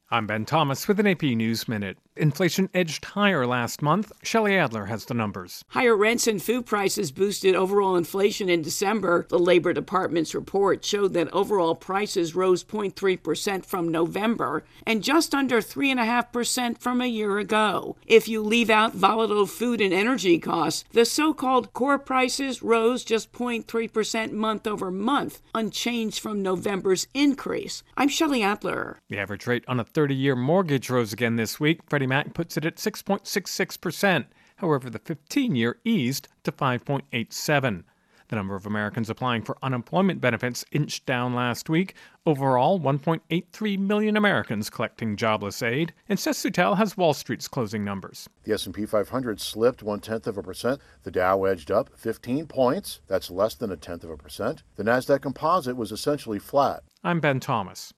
I'm Ben Thomas with an AP News Minute. Inflation edged higher last month. Shelley Adler has the numbers. Higher rents and food prices boosted overall inflation in December. The Labor Department's report showed that overall prices rose 0.3% from November and just under 3.5% from a year ago. If you leave out volatile food and energy costs, the so-called core prices rose just 0.3% month over month, unchanged from November's increase. I'm Shelley Adler. The average rate on a 30-year mortgage rose again this week. Freddie Mac puts it at 6.66%. However, the 15-year eased to 5.87%. The number of Americans applying for unemployment benefits inched down last week. Overall, 1.83 million Americans collecting jobless aid. And Seth Sutel has Wall Street's closing numbers. The S&P 500 slipped 0.1%. The Dow edged up 15 points. That's less than 0.1%. The Nasdaq Composite was essentially flat. I'm Ben Thomas.